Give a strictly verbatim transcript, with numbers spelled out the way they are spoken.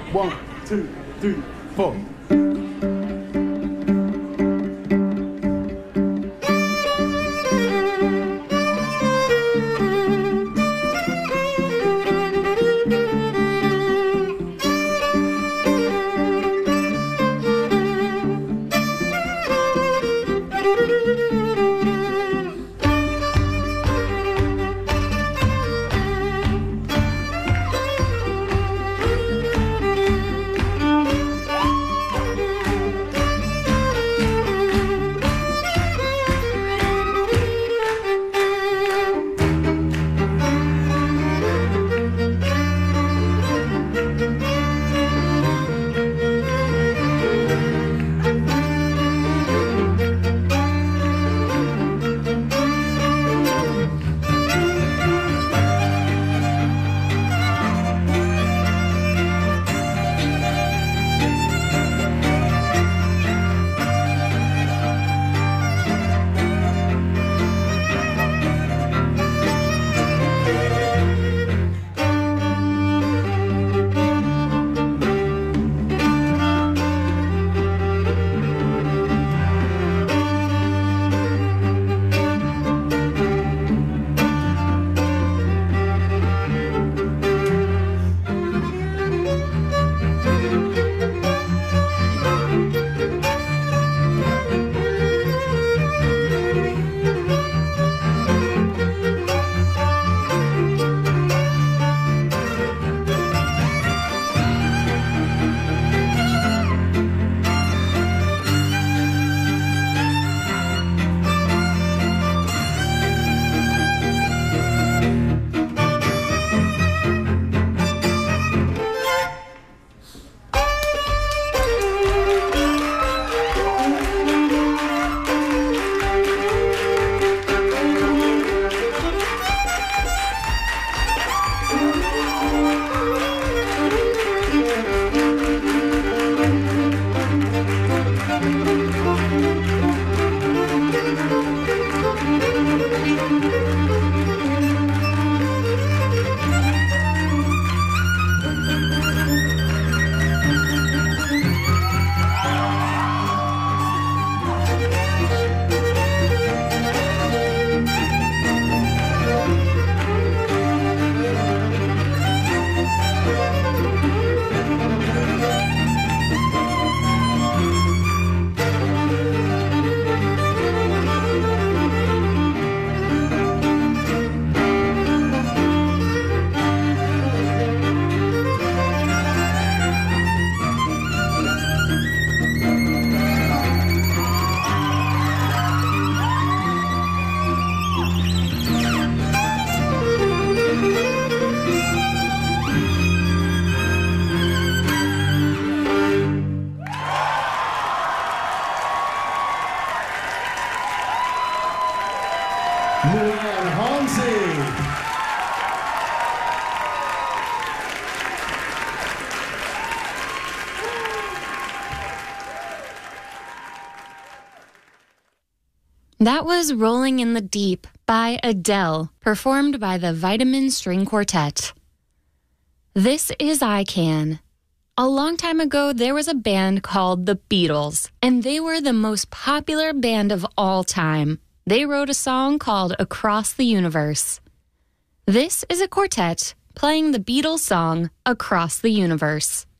One, two, three, four. Luann Homsey. That was Rolling in the Deep by Adele, performed by the Vitamin String Quartet. This is I Can. A long time ago, there was a band called the Beatles, and they were the most popular band of all time. They wrote a song called Across the Universe. This is a quartet playing the Beatles song Across the Universe.